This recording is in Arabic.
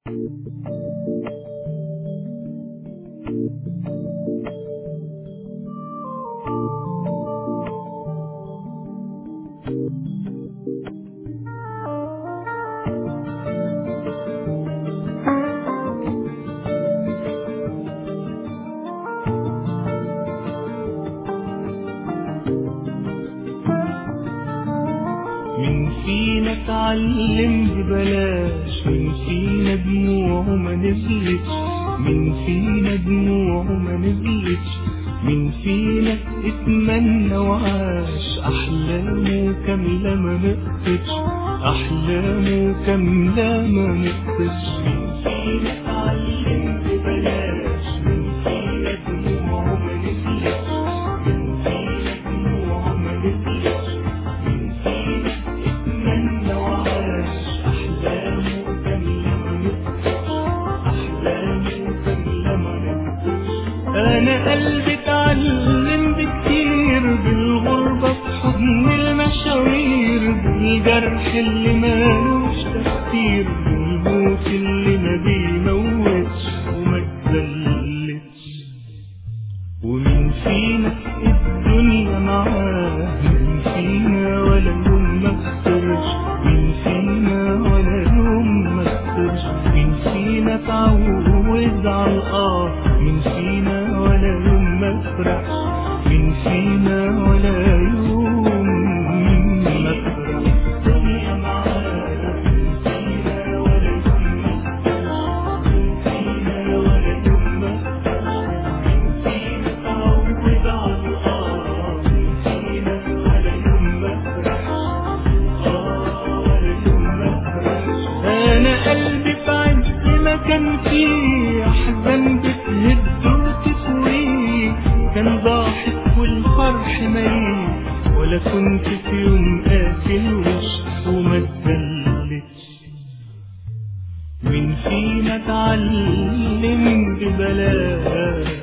مين فينا اتعلم ببلاش؟ مين فينا دموعه ما نزلتش؟ مين فينا دموعه ما نزلتش؟ مين فينا اتمنى وعاش أحلامه كاملة ما نقصتش؟ أحلامه كاملة ما نقصتش. مين فينا اتعلم ببلاش؟ مين فينا دموعه ما نزلتش؟ مين فينا دموعه ما نزلتش؟ مين فينا اتمنى وعاش أحلامه كاملة ما نقصتش؟ أحلامه كاملة ما نقصتش. أنا قلبي اتعلم بكتير بالغربة في حضن المشاوير، بالجرح اللي مالوش تفسير، بالموت اللي ما بيموتش وما اتذلتش. ومين فينا الدنيا معاه؟ مين فينا ولا يوم ما خسرش؟ مين فينا ولا يوم ما خسرش؟ مين فينا اتعود على مين فينا ولا يوم ما فرحش؟ مين فينا ولا يوم ما فرحش؟ الدنيا معانا مين فينا ولا يوم ما خسرش؟ مين فينا ولا يوم ما خسرش؟ مين فينا اتعود على مين فينا ولا يوم ما فرحش؟ ولا يوم ما فرحش. أنا قلبي في عز ما كان فيه أحزان بتهد وتسويه، كان ضاحك والفرح ميت، ولا كنت في يوم قافل وش وما اتذلتش. مين فينا اتعلم ببلاش؟